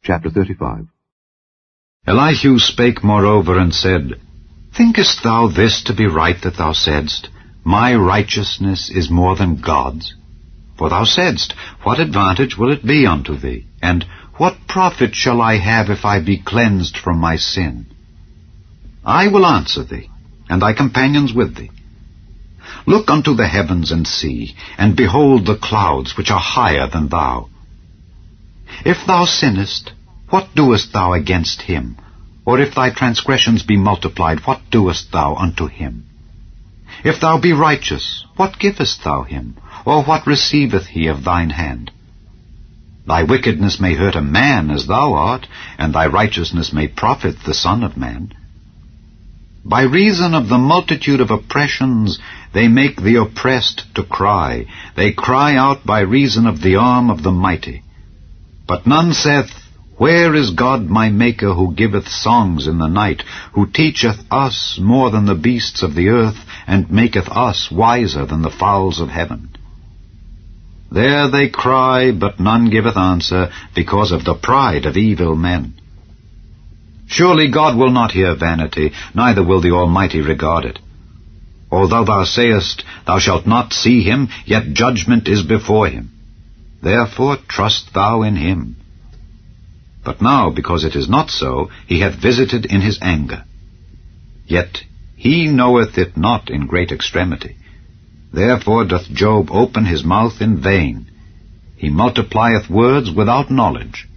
Chapter 35. Elihu spake moreover and said, Thinkest thou this to be right that thou saidst, My righteousness is more than God's? For thou saidst, What advantage will it be unto thee? And what profit shall I have if I be cleansed from my sin? I will answer thee, and thy companions with thee. Look unto the heavens and see, and behold the clouds which are higher than thou. If thou sinnest, what doest thou against him? Or if thy transgressions be multiplied, what doest thou unto him? If thou be righteous, what givest thou him? Or what receiveth he of thine hand? Thy wickedness may hurt a man as thou art, and thy righteousness may profit the Son of Man. By reason of the multitude of oppressions they make the oppressed to cry. They cry out by reason of the arm of the mighty. But none saith, Where is God my Maker, who giveth songs in the night, who teacheth us more than the beasts of the earth, and maketh us wiser than the fowls of heaven? There they cry, but none giveth answer, because of the pride of evil men. Surely God will not hear vanity, neither will the Almighty regard it. Although thou sayest, Thou shalt not see him, yet judgment is before him. Therefore trust thou in him. But now, because it is not so, he hath visited in his anger. Yet he knoweth it not in great extremity. Therefore doth Job open his mouth in vain. He multiplieth words without knowledge.